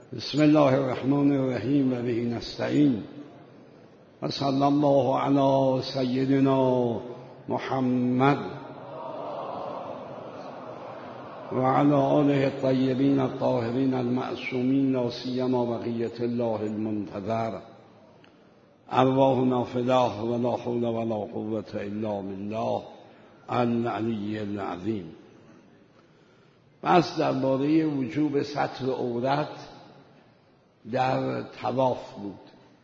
بسم الله الرحمن الرحیم و به نستعین و صلی الله علی سیدنا محمد و علی آله الطیبین الطاهرین المعصومین لا سیما بقیة الله المنتظر ارواحنا فداه ولا حول ولا قوة الا بالله العلی العظیم. بس درباره وجوب ستر عورت در طواف بود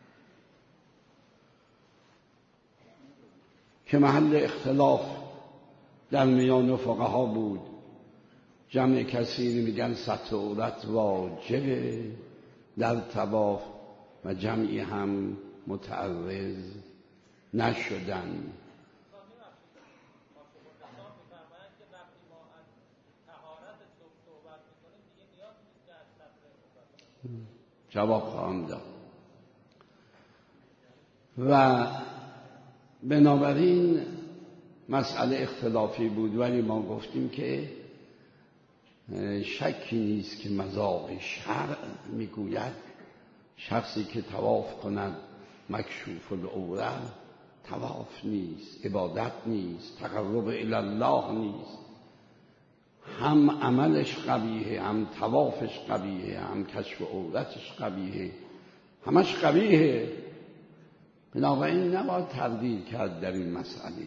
که محل اختلاف در میان فقها بود. جمع کثیری میگن ستر عورت واجبه در طواف و جمعی هم متعرض نشدن. جواب خواهم داد. و بنابراین مسئله اختلافی بود، ولی ما گفتیم که شکی نیست که مذاق شرع میگوید شخصی که طواف کند مکشوف العوره طواف نیست، عبادت نیست، تقرب الی الله نیست. هم عملش قبیحه، هم طوافش قبیحه، هم کشف عورتش قبیحه، همش قبیحه. بنابراین نباید تردید کرد در این مسئله.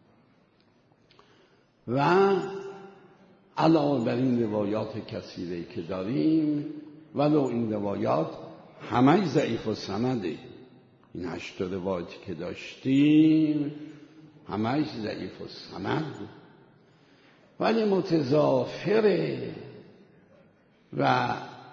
و علاوه بر این روایات کثیره که داریم، ولو این روایات همه ضعیف و سنده، این 8 روایاتی که داشتیم همه ضعیف و سند، ولی متضافره و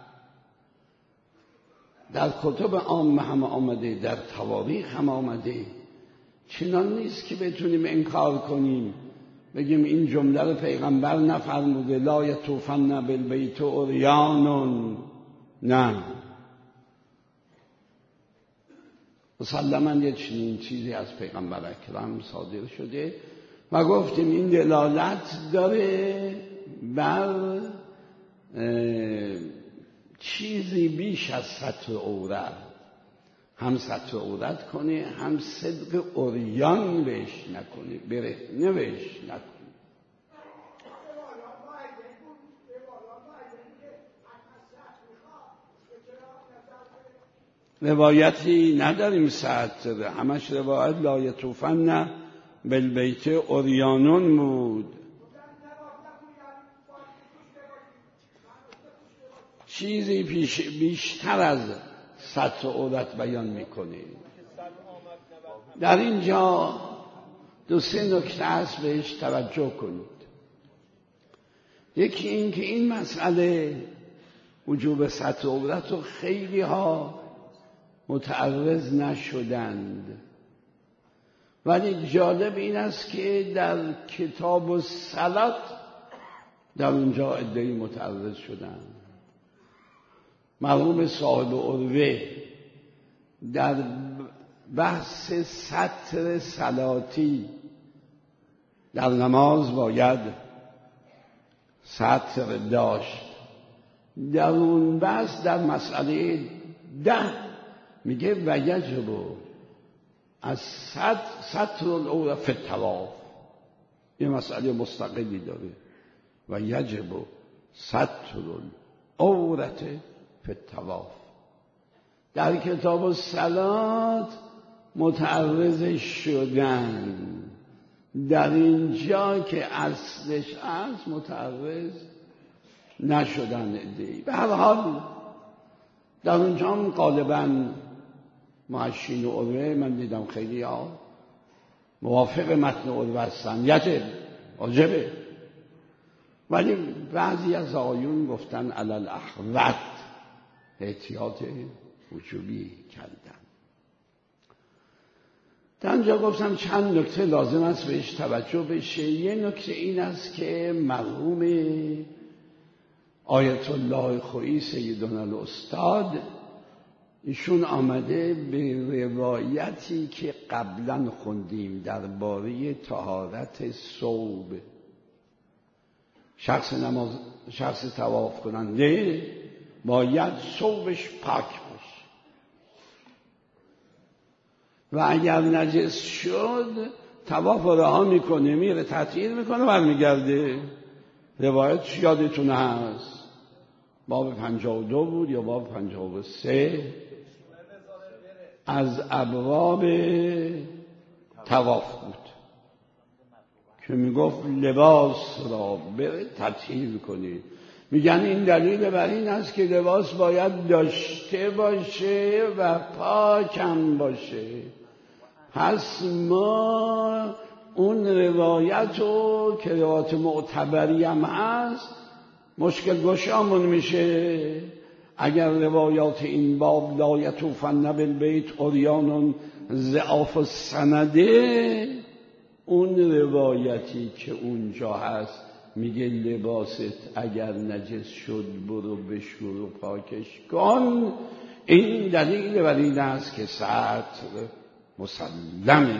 در کتب عامه هم آمده، در تواریخ هم آمده. چنان نیست که بتونیم انکار کنیم بگیم این جمله رو پیغمبر نفرموده لا یطوفن بالبیت عریان. نه، مسلماً یه چنین چیزی از پیغمبر اکرم صادر شده و گفتیم این دلالت داره بر چیزی بیش از ستر عورت، هم ستر عورت کنه، هم صدق عریان بهش نکنه، برهنه بهش نکنه. روایتی نداریم ستر، همش روایت لا یطوفن بالبیت عریانون بود. چیزی بیشتر از ستر عورت بیان میکنه. در اینجا 2-3 نکته هست بهش توجه کنید. یکی این که این مسئله وجوب ستر عورت رو خیلی ها متعرض نشدند، ولی جالب این است که در کتاب الصلات در اونجا عده‌ای متعرض شدند. مرحوم صاحب عروه در بحث ستر صلاتی در نماز باید ستر داشت، در اون بحث در مسئله 10 میگه و یجب از ستر العوره فی الطواف. این مسئله مستقلی داره و یجب ستر العوره فی الطواف. در کتاب الصلات متعرض شدن، در اینجا که اصلش هست متعرض نشدن عده‌ای. به هر حال در اونجا هم غالباً محشین و عروه من دیدم خیلی ها موافق متن عروه هستن، یجب واجبه، ولی بعضی از آیون گفتن علی الاحوط، احتیاط وجوبی کردن. در اینجا گفتم چند نکته لازم است بهش توجه بشه. یه نکته این است که مرحوم آیت الله خویی سیدنا الاستاد ایشون آمده به روایتی که قبلا خوندیم درباره طهارت ثوب. شخص طواف کننده باید ثوبش پاک باشه و اگر نجس شد طواف رها میکنه، میره تطهیر میکنه، برمیگرده. روایت یادتون هست، باب 52 بود یا باب 53 از ابواب طواف بود که میگفت لباس را بره تطهیر کنید. میگن این دلیل بر این است که لباس باید داشته باشه و پاکم باشه. پس ما اون روایت رو که روایت معتبری هم هست مشکل گشامون میشه. اگر روایات این باب لا یطوفن بالبیت عریان ضعاف السنده، اون روایتی که اونجا هست میگه لباست اگر نجس شد برو بشور و پاکش کن، این دلیل بر این است که سطر مسلمه.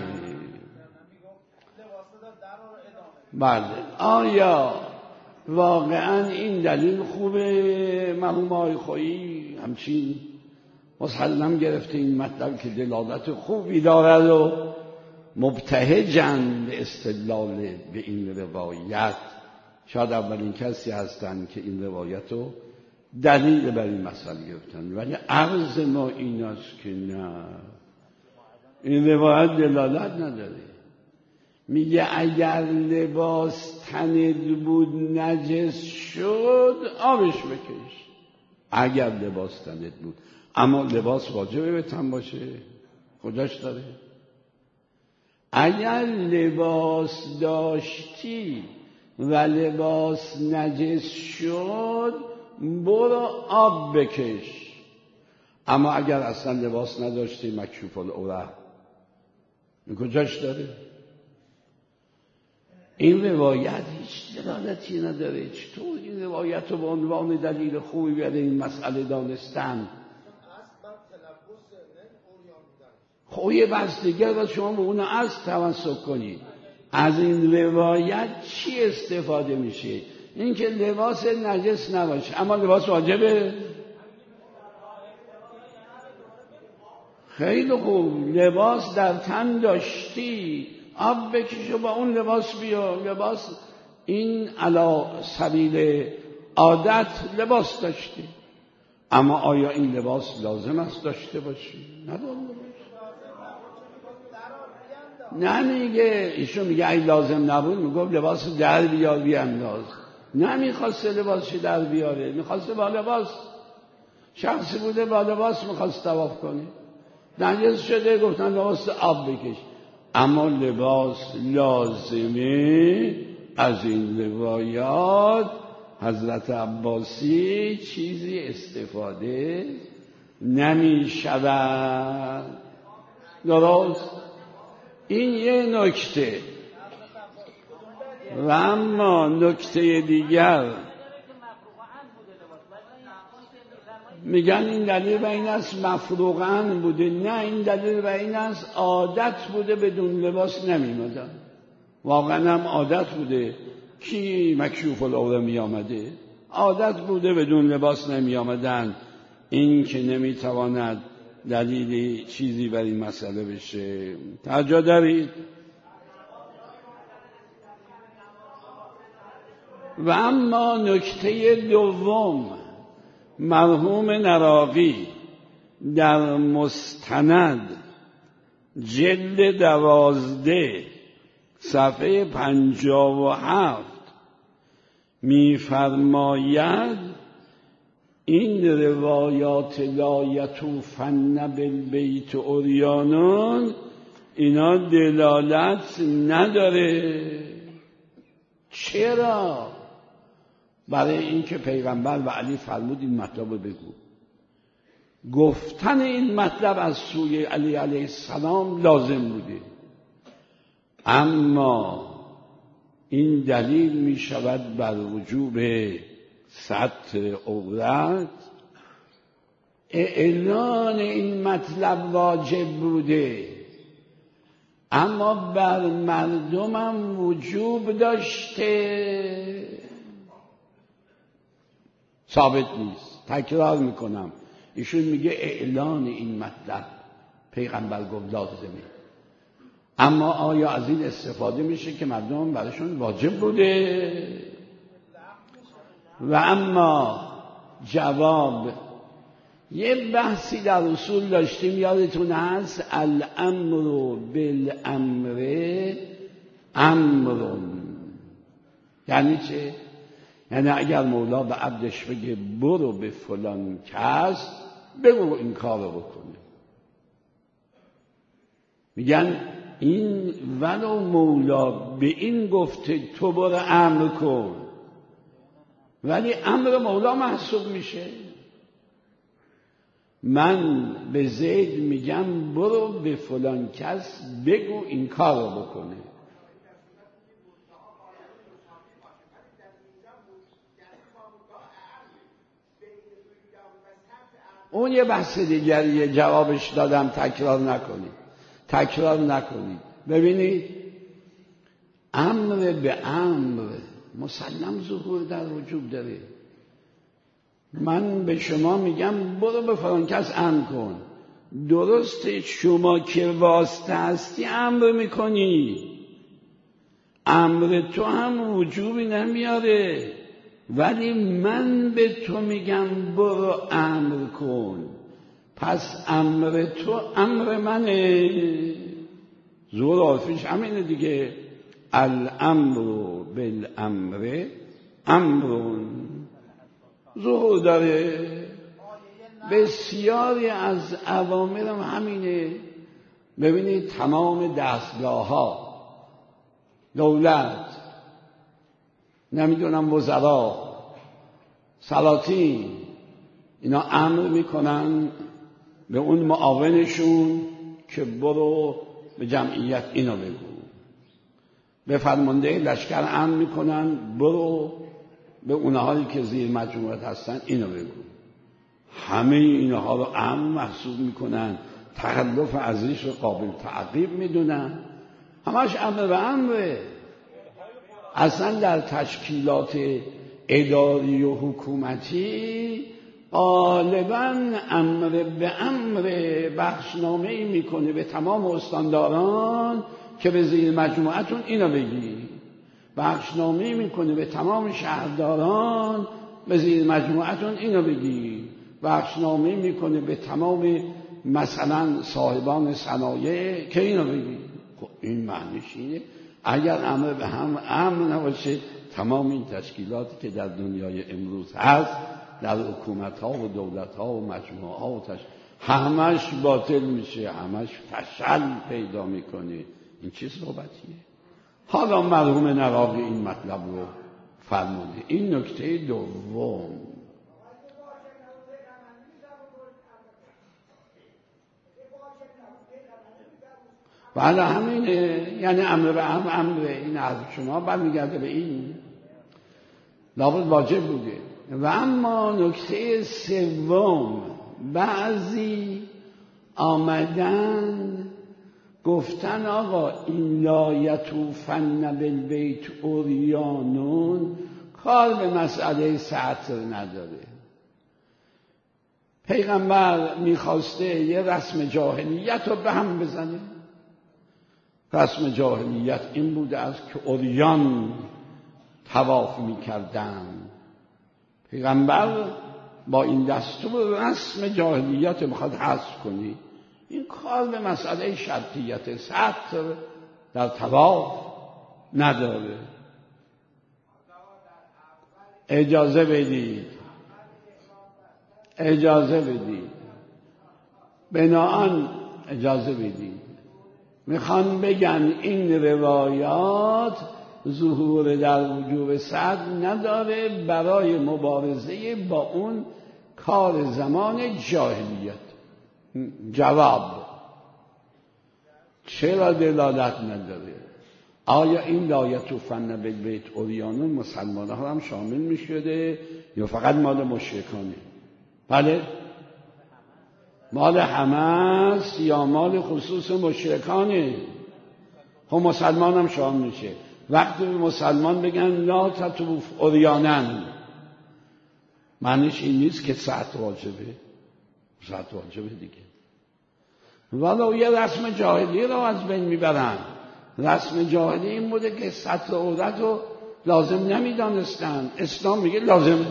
بله، آیا واقعا این دلیل خوبه؟ مرحوم آقای خویی همچین مسلم گرفته این مطلب که دلالت خوبی دارد و مبتهجن به استدلال به این روایت. شاید اولین کسی هستند که این روایت رو دلیل بر این مسئله گرفتن. ولی عرض ما این است که نه، این روایت دلالت نداره. میگه اگر لباس تنت بود نجس شد آبش بکش. اگر لباس تنت بود، اما لباس واجبه به تن باشه؟ کجاش داره؟ اگر لباس داشتی و لباس نجس شد برو آب بکش. اما اگر اصلا لباس نداشتی مکشوف العوره، این کجاش داره؟ این روایت هیچ دلالتی نداره. چطور این روایت رو به عنوان دلیل خوبی برای این مسئله دانستن؟ خوی بستگی را شما به اون اصل توسط کنید. از این روایت چی استفاده میشه؟ این که لباس نجس نباشه اما لباس واجبه. خیلی خوب، لباس در تن داشتی آب بکش و با اون لباس بیا. لباس این علی سبیل عادت لباس داشتی، اما آیا این لباس لازم است داشته باشی؟ نداره. نه میگه، ایشون میگه ای لازم نبود میگفت لباس در بیار بیانداز. نه میخواست لباسش در بیاره، میخواست با لباس. شخصی بوده با لباس میخواست طواف کنه، نجس شده گفتن لباس آب بکش. اما لباس لازمه. از این روایات حضرت عباسی چیزی استفاده نمی شود. درست؟ این یه نکته. و اما نکته دیگر میگن این دلیل به این است مفروغاً بوده. نه، این دلیل به این است عادت بوده بدون لباس نمیمدن. واقعا هم عادت بوده. کی مکشوف العوره می آمده؟ عادت بوده بدون لباس نمی آمدن. این که نمیتواند دلیلی چیزی بر این مسئله بشه. توجه دارید؟ و اما نکته دوم، مرحوم نراقی در مستند جلد 12 صفحه 57 می‌فرماید این روایات لا یطوفن بالبیت عریانون اینا دلالت نداره. چرا؟ برای اینکه پیغمبر و علی فرمود این مطلب رو بگو. گفتن این مطلب از سوی علی علیه السلام لازم بوده، اما این دلیل می شود بر وجوب ستر عورت. اعلان این مطلب واجب بوده، اما بر مردمم وجوب داشته. ثابت نیست. تکرار میکنم، ایشون میگه اعلان این مطلب پیغمبر گفت لازمه. اما آیا از این استفاده میشه که مردم براشون واجب بوده؟ و اما جواب، یه بحثی در اصول داشتیم یادتون هست، الامر بالامر امرون. یعنی چه؟ یعنی اگر مولا به عبدش بگه برو به فلان کس بگو این کار رو بکنه، میگن این ولو مولا به این گفته تو برو امر کن، ولی امر مولا محسوب میشه. من به زید میگم برو به فلان کس بگو این کار رو بکنه. اون یه بحث دیگریه، جوابش دادم، تکرار نکنید. ببینید امر به امر مسلم ظهور در وجود داره. من به شما میگم برو به فلان کس امر کن، درسته شما که واسطه هستی امر میکنی، امر تو هم وجوبی نمیاره، ولی من به تو میگم برو امر کن، پس امر تو امر منه. زور عرفیش همینه دیگه، الامر بالامر امرون، ظهور داره. بسیاری از اوامر هم همینه. ببینید تمام دستگاه ها، دولت، نمیدونم وزرا، سلاطین، اینا امر میکنن به اون معاونشون که برو به جمعیت اینو بگو. به فرمانده لشکر امر میکنن برو به اونهایی که زیر مجموعت هستن اینو بگو. همه اینها رو امر محسوب میکنن، تخلف ازش رو قابل تعقیب میدونن، همش امر به امره. اصلا در تشکیلات اداری و حکومتی غالبا امر به امر بخشنامه‌ای میکنه به تمام استانداران که به زیر مجموعتون اینو بگی، بخشنامه‌ای میکنه به تمام شهرداران به زیر مجموعتون اینو بگی، بخشنامه‌ای میکنه به تمام مثلا صاحبان صنایع که اینو بگی. خب این معنیش اینه اگر امر به هم امر نباشه، تمام این تشکیلاتی که در دنیای امروز هست، در حکومت‌ها و دولت‌ها و مجموعه‌ها و همش باطل میشه، همش فشل پیدا میکنه. این چه صحبتیه؟ حالا مرحوم نقابی این مطلب رو فرموده. این نکته دوم. بله همینه، یعنی امر به امره. این از شما برمیگرده به این، لابد واجب بوده. و اما نکته سوم، بعضی آمدن گفتن آقا این لا یطوفن بالبیت عریانون کار به مسئله سطر نداره. پیغمبر میخواسته یه رسم جاهلیت رو به هم بزنه. رسم جاهلیت این بوده است که عریان طواف میکردن. پیغمبر با این دستور رسم جاهلیت میخواد حذف کنی. این کار به مسئله شرطیت سطر در طواف نداره. اجازه بدید بناهن اجازه بدید، میخوان بگن این روایات ظهور در وجوب سطر نداره برای مبارزه با اون کار زمان جاهلیت. جواب، چرا دلالت نداره؟ آیا این لا یطوفن بالبیت عریانون مسلمان ها هم شامل می شده یا فقط مال مشرکانه؟ بله، مال همه است یا مال خصوص مشرکانه؟ خب مسلمان هم شامل میشه. وقتی مسلمان بگن لا تطوف عریانن، معنیش این نیست که سطر واجبه، سطر واجبه دیگه. ولو یه رسم جاهلی رو از بین میبرن. رسم جاهلی این بوده که سطر عورت رو لازم نمیدانستن، اسلام میگه لازم.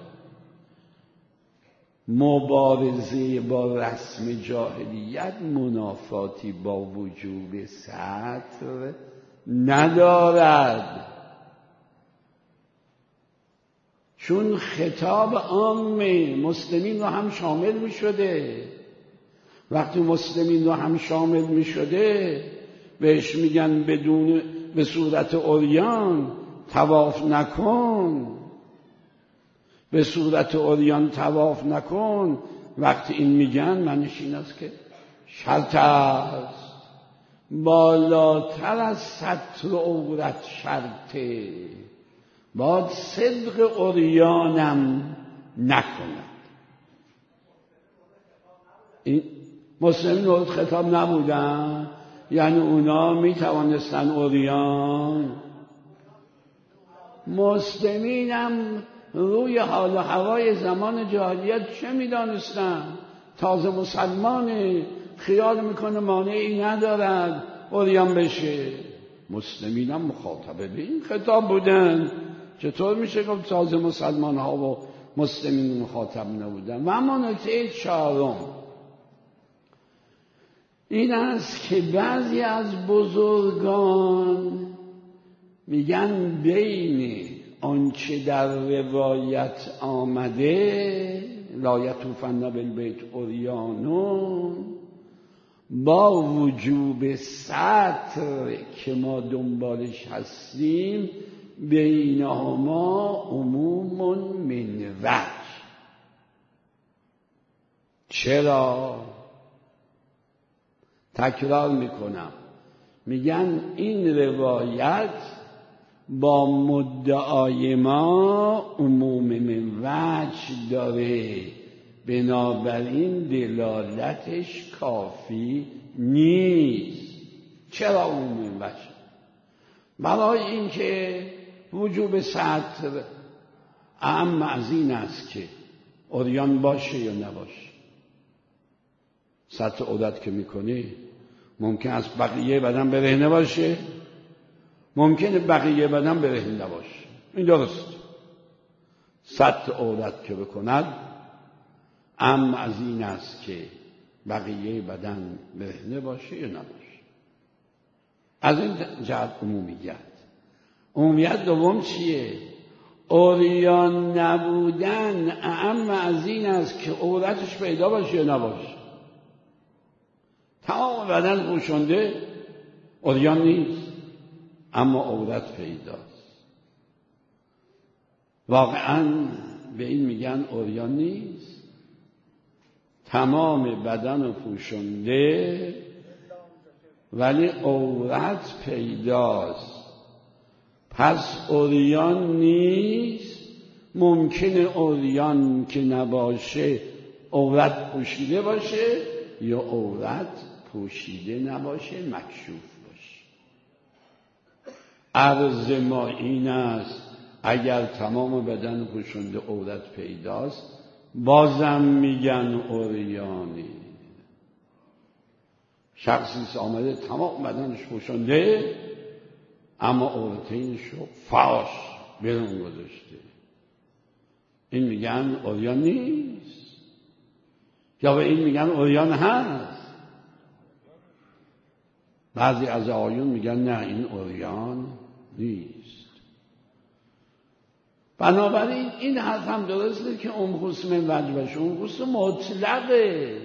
مبارزه با رسم جاهلیت منافاتی با وجوب سطر ندارد، چون خطاب عام مسلمین رو هم شامل می شده. وقتی مسلمین رو هم شامل می شده بهش میگن بدون به صورت عریان طواف نکن، به صورت عریان طواف نکن. وقتی این میگن معنیش این است که شرط است، بالاتر از ستر عورت شرطه، باید صدق عریانم نکند. این مسلمین رو خطاب نبودن، یعنی اونا میتوانستن عریان. مسلمین هم روی حال و هوای زمان جاهلیت چه میدانستن؟ تازه مسلمانه، خیال میکنه مانعی ندارد عریان بشه. مسلمین هم مخاطبه به این خطاب بودن. چطور میشه گفت تازه مسلمان ها و مسلمین مخاطب نبودن؟ و اما نکته چهارم این است که بعضی از بزرگان میگن بین آنچه در روایت آمده لا یطوفن بالبیت عریانون با وجوب ستر که ما دنبالش هستیم بینهما عموم من وجه. چرا؟ تکرار میکنم، میگن این روایت با مدعای ما عموم من وجه داره، بنابراین دلالتش کافی نیست. چرا عموم من وجه؟ برای اینکه وجوب ستر اعم از این است که عریان باشه یا نباشه. ستر عورت که میکنی ممکن است بقیه بدن برهنه باشه، ممکنه بقیه بدن برهنه نباشه. این درست. ستر عورت که بکند اما از این است که بقیه بدن برهنه باشه یا نباشه. از این جهت عمومیت دوم چیه؟ عریان نبودن اعم از این است که عورتش پیدا باشه یا نباشه. تمام بدن پوشنده عریان نیست اما عورت پیداست. واقعا به این میگن عریان نیست، تمام بدن پوشنده ولی عورت پیداست. پس عریان نیست. ممکنه عریان که نباشه عورت پوشیده باشه یا عورت پوشیده نباشه مکشوف باشه. عرض ما این است اگر تمام بدن پوشنده عورت پیداست بازم میگن عریانی. شخصی آمده تمام بدنش پوشنده اما عورتینش رو فاش بیرون گذاشته، این میگن عریان نیست. یا به این میگن عریان هست. بعضی از آیون میگن نه این عریان نیست. بنابراین این حرف هم درسته که خصوص من وجه باشه، خصوص مطلقه.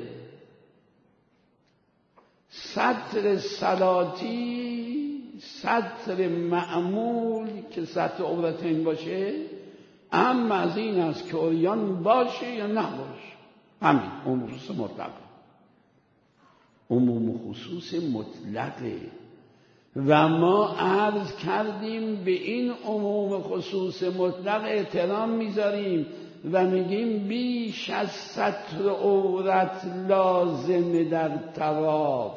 ستر صلاتی، ستر معمول که ستر عورتین باشه اما از این است که عریان باشه یا نباشه. همین خصوص مطلقه. عموم خصوص مطلقه و ما عرض کردیم به این عموم خصوص مطلق احترام میذاریم و میگیم بیش از ستر عورت لازمه در طواف.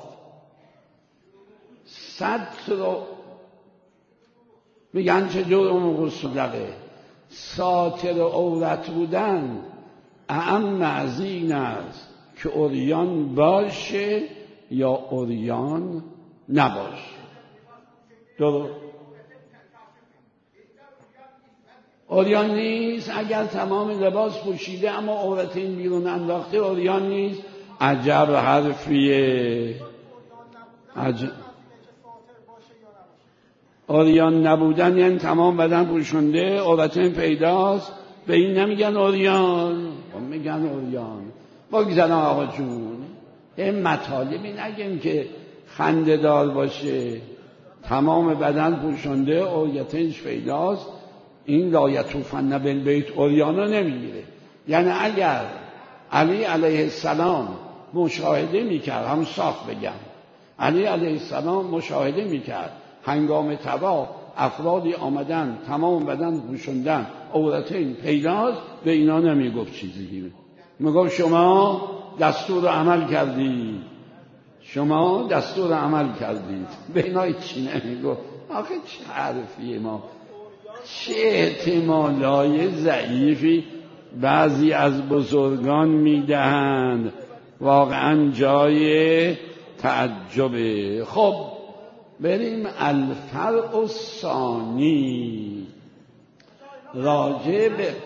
ستر میگن چجور عموم خصوص مطلقه؟ ساتر عورت بودن اعم از این است که عریان باشه یا عریان نباشه. درست؟ عریان نیست. اگر تمام لباس پوشیده اما عورت این بیرون انداخته عریان نیست. عجب حرفیه. عریان نبودن یعنی تمام بدن پوشونده عورتین پیداست، به این نمیگن عریان، میگن عریان. بگذارم آقا جون، این مطالبی نگیم که خنده دار باشه. تمام بدن پوشونده عورتینش پیداست، این لا یطوفن بالبیت عریانا نمیگیره. یعنی اگر علی علیه السلام مشاهده میکرد، هم صاف بگم، علی علیه السلام مشاهده میکرد هنگام طواف افرادی آمدن تمام بدن پوشوندن عورتین پیداست، به اینا نمیگفت چیزی، میگفت شما دستور عمل کردید، شما دستور عمل کردید، به اینا چی نمیگفت. آخه چه حرفیه ما، چه احتمالای ضعیفی بعضی از بزرگان میدهند، واقعا جای تعجبه. خب بریم الفرع الثانی راجع به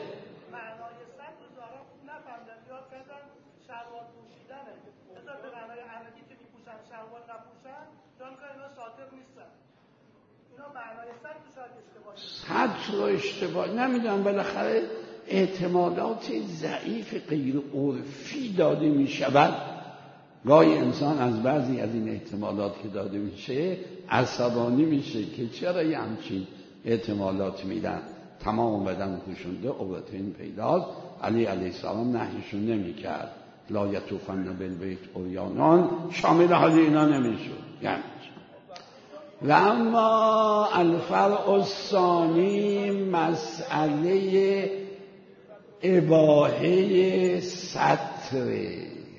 سطر رو اشتباه نمیدونم، بالاخره احتمالات ضعیف غیر عرفی داده می شود. گاهی انسان از بعضی از این احتمالات که داده میشه عصبانی میشه که چرا یه همچین احتمالات میدن. تمام بدن پوشونده عورتین پیداست، علی علیه السلام نهیشون نمیکرد لا یطوفن بالبیت عریانان، شامل حال اینا نمیشد. یعنی و اما الفرع الثانی مسئله اباحه سطر.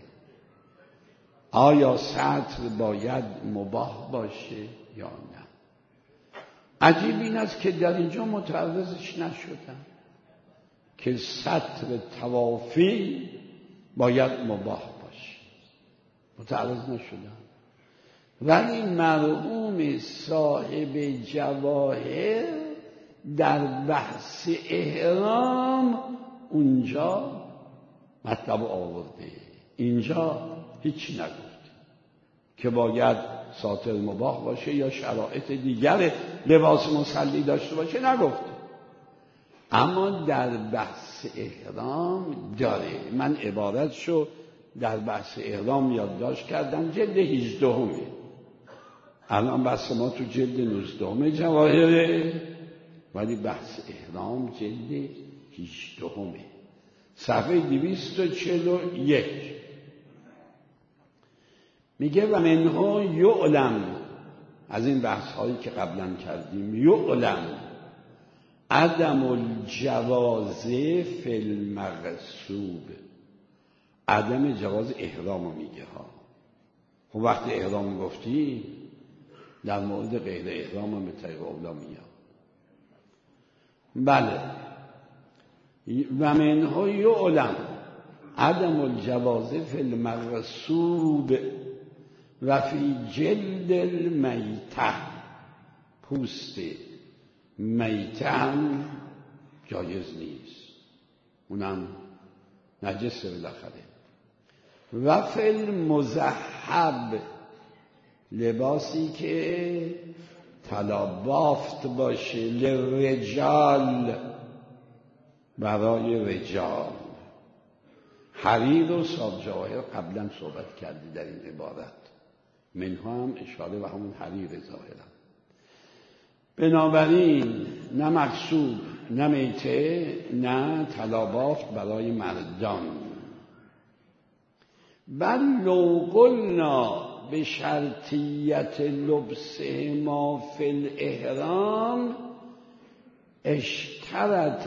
آیا سطر باید مباح باشه یا نه؟ عجیب این است که در اینجا متعرضش نشدن که سطر طوافی باید مباح باشه، متعرض نشدن. ولی مرحوم صاحب جواهر در بحث احرام اونجا مطلب آورده، اینجا هیچی نگفت که باید ساتر مباح باشه یا شرایط دیگر لباس مصلی داشته باشه، نگفت. اما در بحث احرام داره. من عبارتشو در بحث احرام یادداشت کردم، جلد 18. الان بحث ما تو جلد 19 جواهره، ولی بحث احرام جلد 18 صفحه 241. میگه و منها یعلم، از این بحث هایی که قبلا کردیم، یعلم عدم الجواز فی المغصوب، عدم جواز احرام میگه ها. خب وقتی احرام گفتی در مورد غیر احرام هم به طریق اولا میاد. بله. و منها یعلم عدم الجواز فی المغصوب و فی جلد المیته، پوست میته هم جایز نیست، اونم نجسه بالاخره. و فی المزحب، لباسی که طلا بافت باشه، للرجال، برای رجال. حریر و صاحب جواهر قبلا صحبت کردی در این عبارت، منها هم اشاره و همون حریر ظاهرا. بنابراین نه مغصوب نه میته نه طلا بافت برای مردان. بل لو قلنا به شرطیت لبس ما فی الاحرام اشترط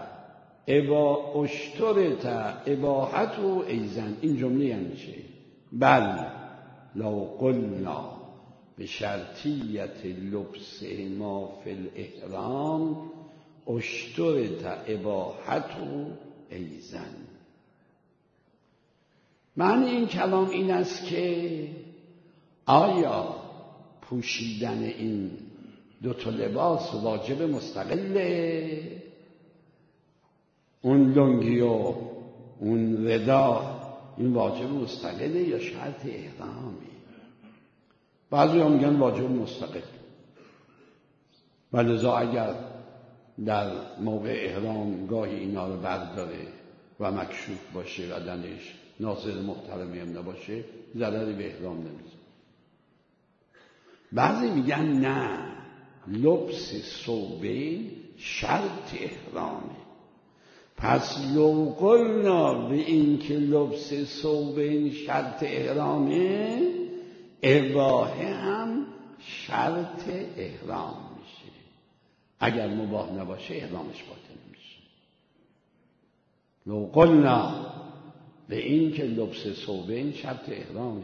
اباحت و ایزن. این جمله یعنی چه؟ بل لو قلنا به شرطیت لبس ما فی الاحرام، اشترط اباحته ایزن. معنی این کلام این است که آیا پوشیدن این دوتا لباس واجب مستقله، اون لنگی و اون ردا این واجب مستقله یا شرط احرامی؟ بعضی ها میگن واجب مستقل، ولذا اگر در موقع احرام گاهی اینا رو برداره و مکشوف باشه و بدنش ناظر محترمی هم نباشه ضرری به احرام نمیزنه. بعضی میگن نه، لبس ثوبین شرط احرامه. پس لو قلنا به این که لبس ثوبین شرط احرامه، اباحه هم شرط احرام میشه. اگر مباح نباشه احرامش باطل میشه. لو قلنا به این که لبس ثوبین شرط احرامه،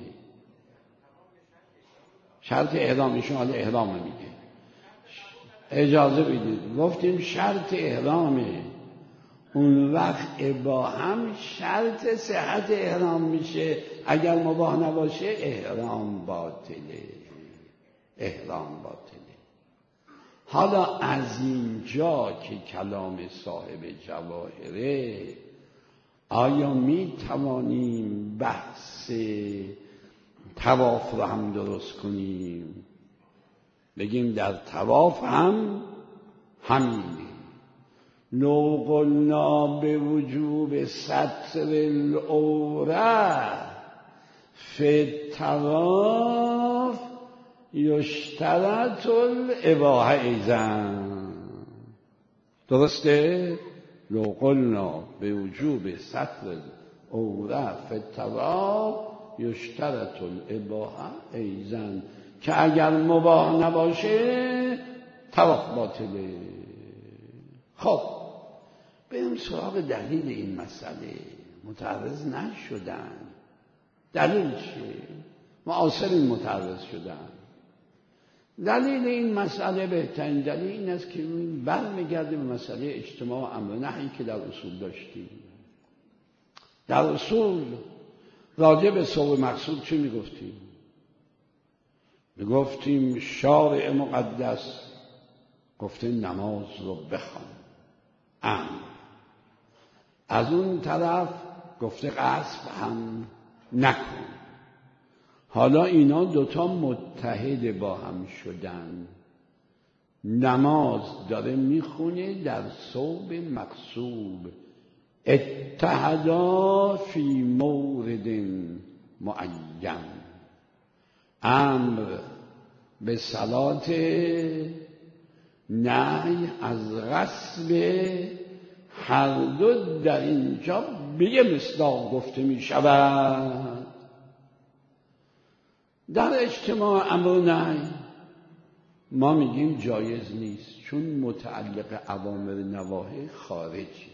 شرط احرامشون حالا احرام میگه، اجازه بدید گفتیم شرط احرامه، اون وقت اباهم شرط صحت احرام میشه. اگر مباح نباشه احرام باطله، احرام باطله. حالا از اینجا که کلام صاحب جواهره، آیا می توانیم بحث طواف رو هم درست کنیم؟ بگیم در طواف هم همینه. لو قلنا به وجوب ستر العوره فی الطواف یشترط الاباحه ایزن. درسته؟ لو قلنا به وجوب ستر العوره فی الطواف یشترط الاباحه ایزن، که اگر مباح نباشه طواف باطله. خب بریم سراغ دلیل این مسئله. متعرض نشدن، دلیل چیه؟ معاصرین متعرض شدن. دلیل این مسئله، بهترین دلیل این است که برمیگرده به مسئله اجتماع امر و نهی که در اصول داشتیم. در اصول راجع به ثوب مقصود چی میگفتیم؟ میگفتیم شارع مقدس گفته نماز رو بخوان، از اون طرف گفته غصب هم نکن. حالا اینا دوتا متحد با هم شدن. نماز داره میخونه در ثوب مقصوب، اتحدا فی مورد معین. امر به صلات، نهی از غصب، هر دو در اینجا به یه مصداق گفته می شود. در اجتماع امر و نهی ما میگیم جایز نیست، چون متعلق اوامر نواهی خارجی.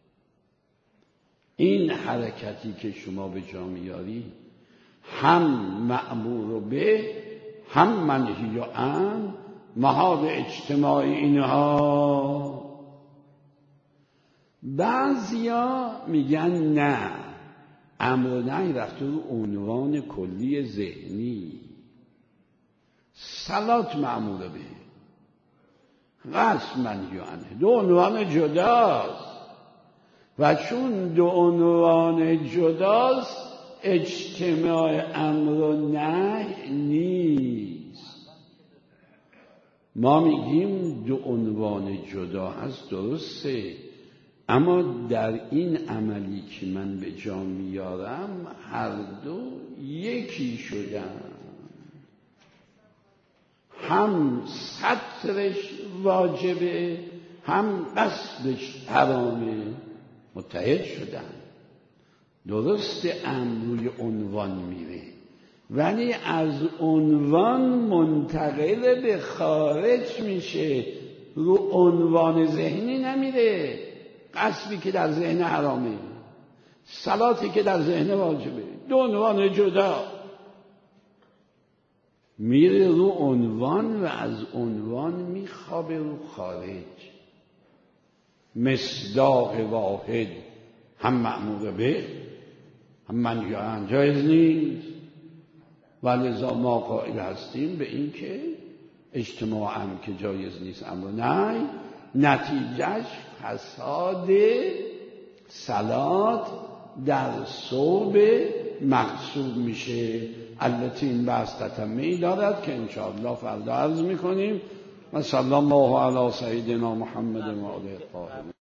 این حرکتی که شما به جا میاری هم مأمور به هم منهی عنه، محال اجتماع اینها. بعضیا میگن نه، امر و نهی رفته رو عنوان کلی ذهنی. صلات مأمور به، غصب منهی عنه، دو عنوان جداست. و چون دو عنوان جداست اجتماع امر و نهی نیست. ما میگیم دو عنوان جدا هست، درسته، اما در این عملی که من به جا میارم هر دو یکی شدن. هم سترش واجبه هم قصدش حرامه، متحد شدن. درست امر روی عنوان میره، ولی از عنوان منتقل به خارج میشه، رو عنوان ذهنی نمیره. قصبی که در ذهن حرامه، صلاتی که در ذهن واجبه، دو عنوان جدا، میره رو عنوان و از عنوان میخوابه رو خارج. مصداق واحد هم مأمور به هم منهی عنه جایز نیست. ولذا ما قائل هستیم به این که اجتماعاً که جایز نیست امر نهی، نتیجهش فساد صلات در صوب مقصود میشه. البته این بحث تتمه‌ای دارد که انشاءالله فردا عرض میکنیم. و صلی الله علی سیدنا محمد و آله الطاهرین.